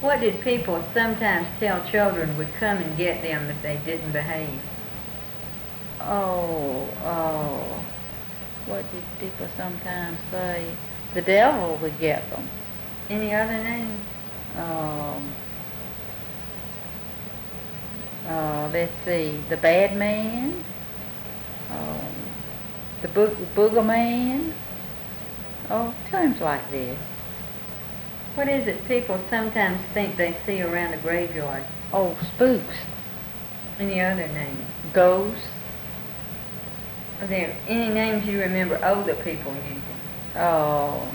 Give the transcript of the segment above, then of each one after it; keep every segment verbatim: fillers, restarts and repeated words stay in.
What did people sometimes tell children would come and get them if they didn't behave? Oh, oh, what did people sometimes say? The devil would get them. Any other names? Um, uh, let's see, the bad man, um, the bo- booger man. Oh, terms like this. What is it people sometimes think they see around the graveyard? Oh, spooks, Any other names? ghosts. Are there any names you remember older people using? Oh,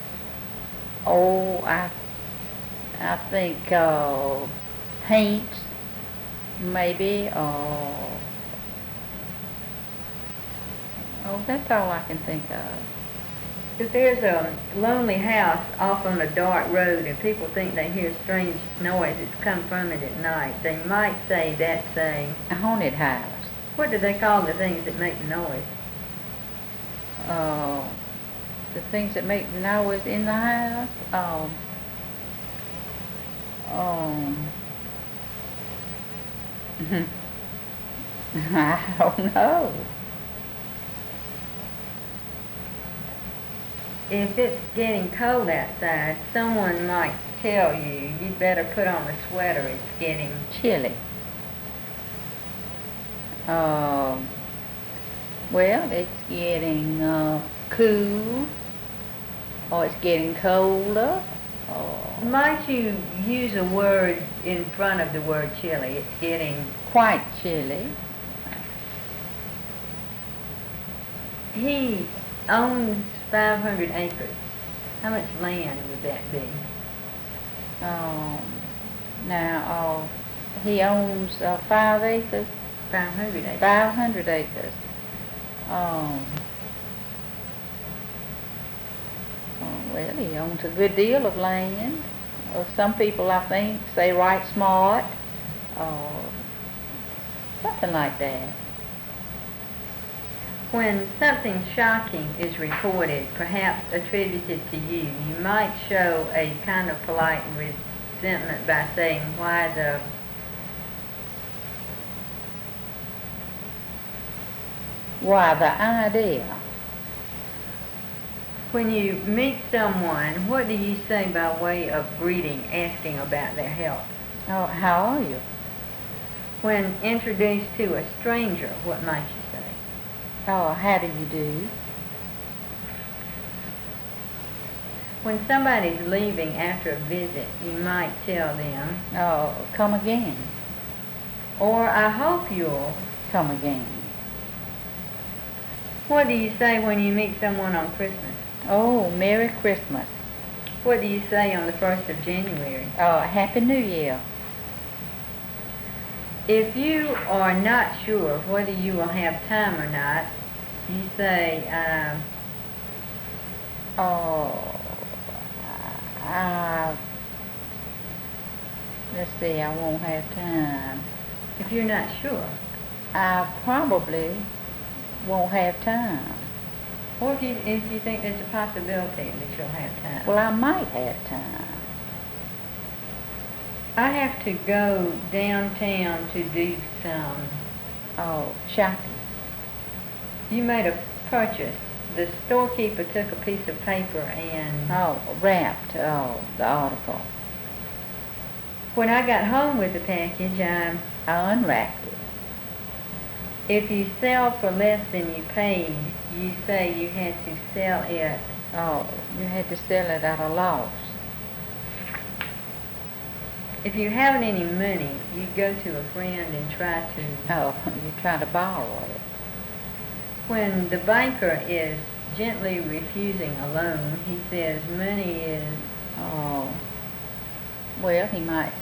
oh, I, I think uh, haints, maybe. Uh, oh, that's all I can think of. If there's a lonely house off on a dark road and people think they hear strange noises come from it at night, they might say that's a... A haunted house. What do they call the things that make the noise? Uh, the things that make the noise in the house. Um, um, I don't know. If it's getting cold outside, someone might tell you, you'd better put on a sweater, it's getting... Chilly. Um, well, it's getting uh, cool, or it's getting colder. Or Might you use a word in front of the word chilly? It's getting... quite chilly. He owns five hundred acres. How much land would that be? Um, now, uh, he owns uh, five acres, five hundred acres. five hundred acres. Um, oh, well, he owns a good deal of land. Uh, some people, I think, say right smart, or something like that. When something shocking is reported, perhaps attributed to you, you might show a kind of polite resentment by saying, why the... Why, the idea. When you meet someone, what do you say by way of greeting, asking about their health? Oh, how are you? When introduced to a stranger, what might you say? Oh, how do you do? When somebody's leaving after a visit, you might tell them, Oh, come again. or I hope you'll... Come again. What do you say when you meet someone on Christmas? Oh, Merry Christmas. What do you say on the first of January? Oh, Happy New Year. If you are not sure whether you will have time or not, you say, uh, Oh, uh, let's see, I won't have time. if you're not sure. I probably won't have time. Or if you, if you think there's a possibility that you'll have time. Well, I might have time. I have to go downtown to do some... Oh, shopping. You made a purchase. The storekeeper took a piece of paper and... Oh, wrapped, oh, the article. When I got home with the package, I... I unwrapped it. If you sell for less than you paid, you say you had to sell it... Oh, you had to sell it at a loss. If you haven't any money, you go to a friend and try to... Oh, you try to borrow it. When the banker is gently refusing a loan, he says money is... Oh, well, he might